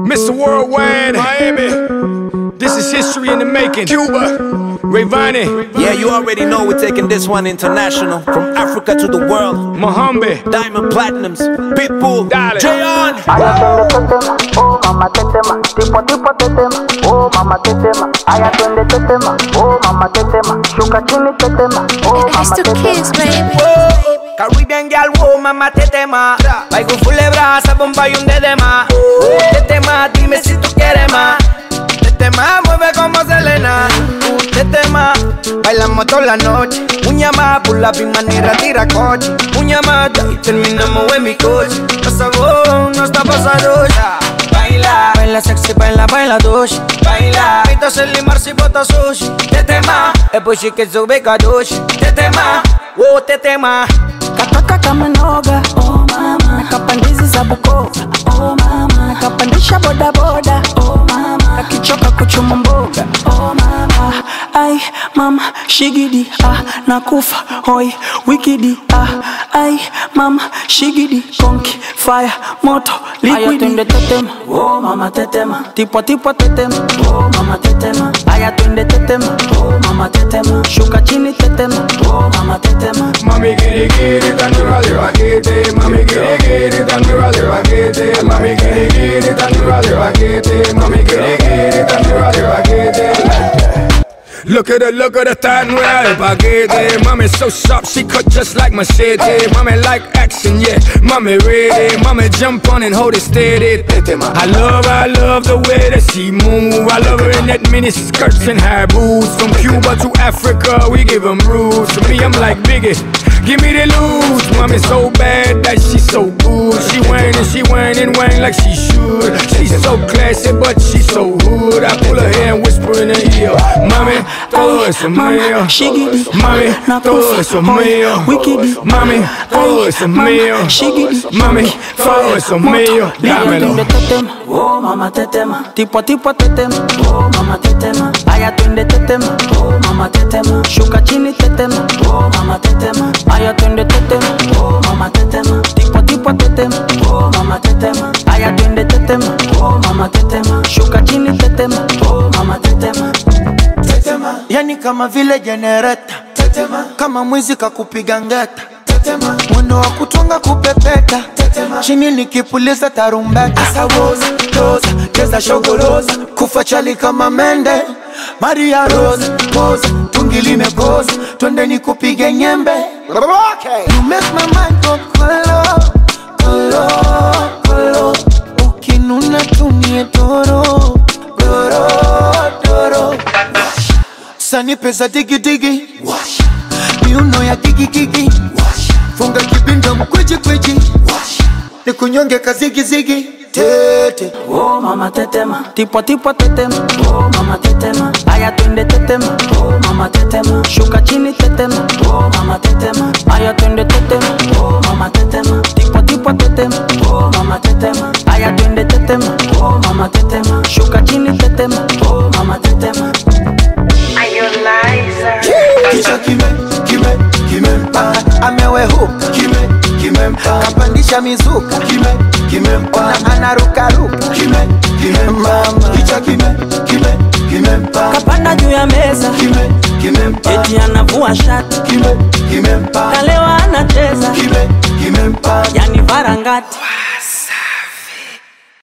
Mr. Worldwide, Miami. This is history in the making. Cuba, Rayvani. Yeah, you already know we're taking this one international. From Africa to the world. Mohambe, Diamond Platinums, Pitbull, Dale. Jayon. Aya twende tetema, oh mama tetema, tipo tipo tetema, oh mama tetema. Aya twende tetema, oh mama tetema, shuka chini tetema, oh mama tetema. Caribbean girl, oh mama tetema. Baigo full brasa, bomba y un dedema. Tetema, dime si tú quieres más. Tetema, mueve como Selena. Tetema, bailamos toda la noche. Uña más, por la manera tira coche. Uña más, y terminamos en mi coche. Por favor, no está pasando ya. Baila, baila sexy, baila, baila douche. Baila, pito se limar si bota sushi. Tetema, e poi si che sube kadoshi. Tetema, oh tetema. Katoka kama noga, oh mama. Nakapandizi za Bukoba, oh mama. Nakapandisha boda boda, oh mama. Nakichoka kuchuma mboga, oh mama. Ai mama, shigidi, nakufa, hoi, wikidi, ai mama, shigidi, konki, fire, moto, liquidi. Aya twende tetema, oh mama tetema. Tipo tipo tetema, oh mama tetema. Aya twende tetema, oh mama tetema. Shuka chini tetema, oh mama tetema. Mami giri giri, tanura de vaquete. Mami giri giri, tanura de vaquete. Mami giri giri, tanura de vaquete. Mami giri giri, tanura de vaquete. Look at her, está nueva de paquete. Mami so sharp, she cut just like machete. Mami like action, yeah, mami ready. Mami jump on and hold it steady. I love the way that she move. I love her in that mini skirts and high boots. From Cuba to Africa, we give them rules. To me, I'm like Biggie, give me the loose. Mami so bad that she so good. She whine and whine like she should. She's so classy, but she so hood. I pull her hair and whisper in her ear, Mami, todo eso mío. Shigidi, Mami, todo eso mío. Wikidi, Mami, todo eso mío. Shigidi, Mami, todo eso mío. Dámelo. Twende tetema, oh mama tetema. Tipo tipo tetema, oh mama tetema. Aya twende tetema, oh mama tetema. Shuka chini tetema, oh mama tetema. Aya twende tetema, oh mama tetema. Tipo tipo tetema, oh mama tetema. Aya twende tetema, oh mama tetema. Shuka chini tetema, oh mama tetema. Tetema, yani kama vile jenereta. Tetema, kama mwizi kakupiga ngeta. Tetema, mwendo wa kutunga kupepeta. Tetema, chini nikipuliza tarumbeta. Asawoza, doza, cheza shogoroza. Kufa chali kama mende. Maria Rose, pose, tungi limekoza. Twende nikupige nyembe. You make my mind go kolo, kolo, kolo. Ukinuna tumie toro, doro, doro. Sani pesa digi digi, miuno ya gigi gigi. Funga kibinda mkweji kweji, nikunyonge kazigi zigi. Tete, oh mama tetema. Tipo tipo tetema, oh mama tetema. Aya twende tetema, oh mama tetema. Shuka chini tetema, oh mama tetema. Aya twende tetema, oh mama tetema. Tipo tipo tetema, oh mama tetema. Aya twende tetema, oh mama tetema. Shuka chini tetema, oh mama tetema. kicha kimempa. Amewe huka, kimempa. Kapandisha mizuka, kimempa. Na anaruka ruka, kimempa. Kicha kimempa. Kapanda juu ya meza, Kimempa. eti anavua shati, Kimempa. kalewa anacheza, Kimempa. yani varangati.